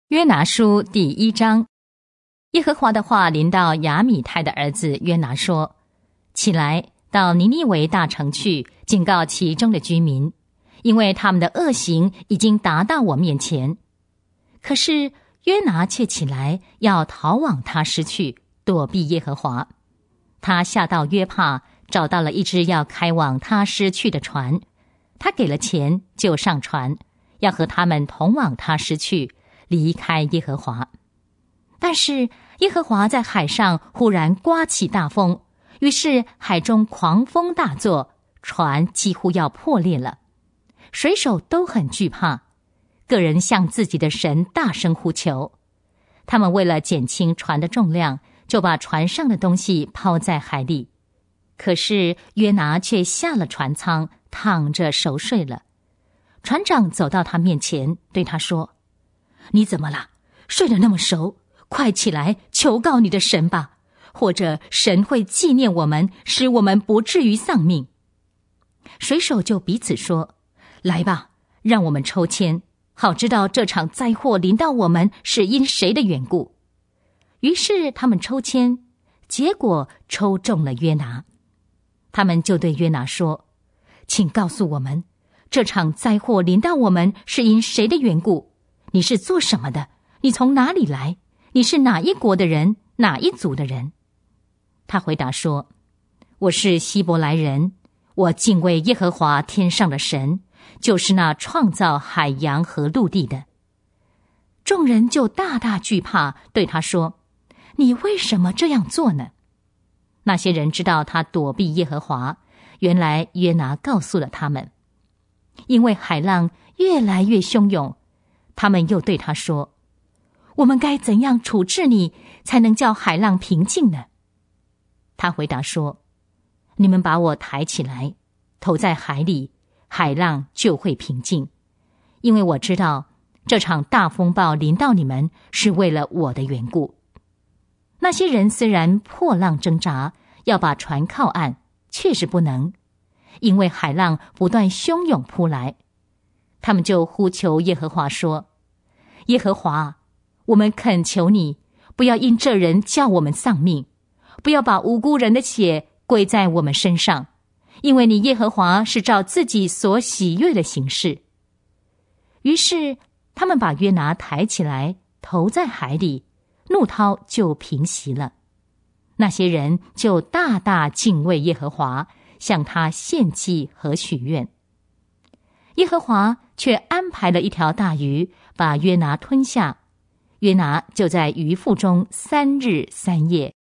约拿书第1章。耶和华的话临到亚米太的儿子约拿说：起来，到尼尼微大城去，警告其中的居民，因为他们的恶行已经达到我面前。可是约拿却起来，要逃往他施去，躲避耶和华。他下到约帕，找到了一只要开往他施去的船，他给了钱，就上船，要和他们同往他施去，离开耶和华。但是耶和华在海上忽然刮起大风，于是海中狂风大作，船几乎要破裂了。水手都很惧怕，个人向自己的神大声呼求。他们为了减轻船的重量，就把船上的东西抛在海里。可是约拿却下了船舱，躺着熟睡了。船长走到他面前，对他说：你怎么了？睡得那么熟，快起来求告你的神吧，或者神会纪念我们，使我们不至于丧命。水手就彼此说：来吧，让我们抽签，好知道这场灾祸临到我们是因谁的缘故。于是他们抽签，结果抽中了约拿。他们就对约拿说：请告诉我们，这场灾祸临到我们是因谁的缘故？你是做什么的？你从哪里来？你是哪一国的人？哪一族的人？他回答说：我是希伯来人，我敬畏耶和华天上的神，就是那创造海洋和陆地的。众人就大大惧怕，对他说：你为什么这样做呢？那些人知道他躲避耶和华，原来约拿告诉了他们。因为海浪越来越汹涌，他们又对他说：我们该怎样处置你，才能叫海浪平静呢？他回答说：你们把我抬起来，投在海里，海浪就会平静。因为我知道这场大风暴临到你们，是为了我的缘故。那些人虽然破浪挣扎，要把船靠岸，确实不能，因为海浪不断汹涌扑来。他们就呼求耶和华说：耶和华，我们恳求你，不要因这人叫我们丧命，不要把无辜人的血归在我们身上，因为你耶和华是照自己所喜悦的行事。于是他们把约拿抬起来，投在海里，怒涛就平息了。那些人就大大敬畏耶和华，向他献祭和许愿。耶和华却安排了一条大鱼，把约拿吞下。约拿就在鱼腹中3日3夜。